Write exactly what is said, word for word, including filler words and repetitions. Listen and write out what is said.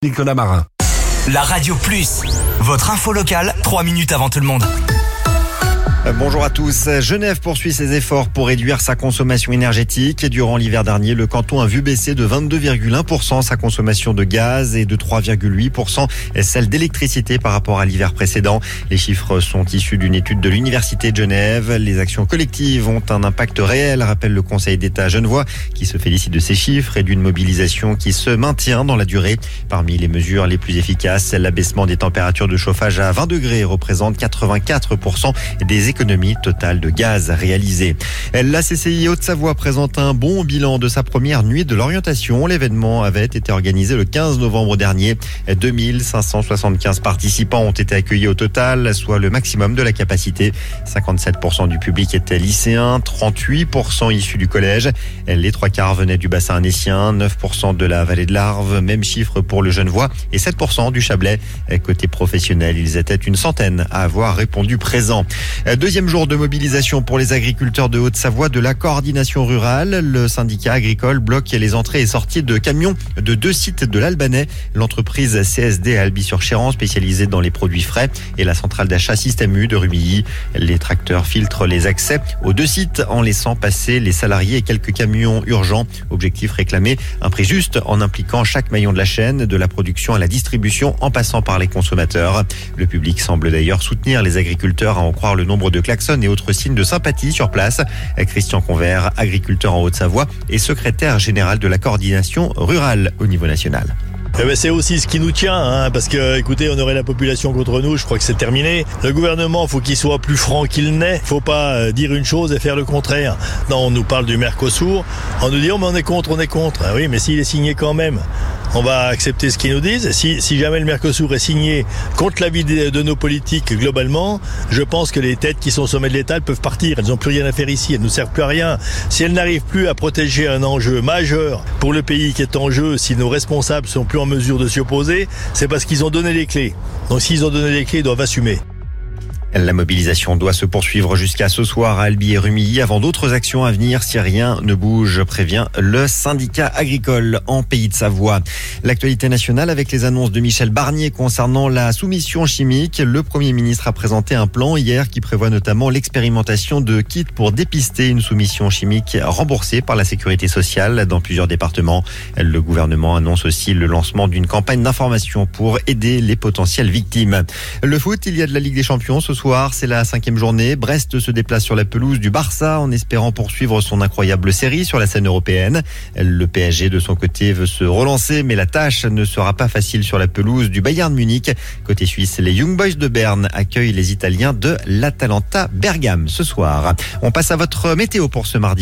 Nicolas Marin. La Radio Plus, votre info locale, trois minutes avant tout le monde. Bonjour à tous. Genève poursuit ses efforts pour réduire sa consommation énergétique. Durant l'hiver dernier, le canton a vu baisser de vingt-deux virgule un pour cent sa consommation de gaz et de trois virgule huit pour cent celle d'électricité par rapport à l'hiver précédent. Les chiffres sont issus d'une étude de l'Université de Genève. Les actions collectives ont un impact réel, rappelle le Conseil d'État genevois, qui se félicite de ces chiffres et d'une mobilisation qui se maintient dans la durée. Parmi les mesures les plus efficaces, l'abaissement des températures de chauffage à vingt degrés représente quatre-vingt-quatre pour cent des économie totale de gaz réalisée. La C C I Haute-Savoie présente un bon bilan de sa première nuit de l'orientation. L'événement avait été organisé le quinze novembre dernier. deux mille cinq cent soixante-quinze participants ont été accueillis au total, soit le maximum de la capacité. cinquante-sept pour cent du public étaient lycéens, trente-huit pour cent issus du collège. Les trois quarts venaient du bassin annécien, neuf pour cent de la vallée de l'Arve, même chiffre pour le Genevois et sept pour cent du Chablais. Côté professionnel, ils étaient une centaine à avoir répondu présent. Deuxième jour de mobilisation pour les agriculteurs de Haute-Savoie de la coordination rurale. Le syndicat agricole bloque les entrées et sorties de camions de deux sites de l'Albanais. L'entreprise C S D à Albi-sur-Chéran, spécialisée dans les produits frais, et la centrale d'achat Système U de Rumilly. Les tracteurs filtrent les accès aux deux sites en laissant passer les salariés et quelques camions urgents. Objectif réclamé, un prix juste en impliquant chaque maillon de la chaîne, de la production à la distribution en passant par les consommateurs. Le public semble d'ailleurs soutenir les agriculteurs, à en croire le nombre de klaxons et autres signes de sympathie sur place. Christian Convert, agriculteur en Haute-Savoie et secrétaire général de la coordination rurale au niveau national. Eh ben c'est aussi ce qui nous tient, hein, parce que, écoutez, on aurait la population contre nous, je crois que c'est terminé. Le gouvernement, faut qu'il soit plus franc qu'il n'est. Faut pas dire une chose et faire le contraire. Non, on nous parle du Mercosur, on nous dit oh mais on est contre, on est contre. Ah oui, mais s'il est signé quand même, on va accepter ce qu'ils nous disent. Si, si jamais le Mercosur est signé contre l'avis de, de nos politiques globalement, je pense que les têtes qui sont au sommet de l'État, elles peuvent partir. Elles n'ont plus rien à faire ici, elles ne nous servent plus à rien. Si elles n'arrivent plus à protéger un enjeu majeur pour le pays qui est en jeu, si nos responsables sont plus en mesure de s'y opposer, c'est parce qu'ils ont donné les clés. Donc s'ils ont donné les clés, ils doivent assumer. La mobilisation doit se poursuivre jusqu'à ce soir à Albi et Rumilly avant d'autres actions à venir si rien ne bouge, prévient le syndicat agricole en Pays de Savoie. L'actualité nationale avec les annonces de Michel Barnier concernant la soumission chimique. Le Premier ministre a présenté un plan hier qui prévoit notamment l'expérimentation de kits pour dépister une soumission chimique remboursée par la sécurité sociale dans plusieurs départements. Le gouvernement annonce aussi le lancement d'une campagne d'information pour aider les potentielles victimes. Le foot, il y a de la Ligue des Champions ce soir. C'est la cinquième journée. Brest se déplace sur la pelouse du Barça en espérant poursuivre son incroyable série sur la scène européenne. Le P S G de son côté veut se relancer, mais la tâche ne sera pas facile sur la pelouse du Bayern Munich. Côté suisse, les Young Boys de Berne accueillent les Italiens de l'Atalanta Bergame ce soir. On passe à votre météo pour ce mardi.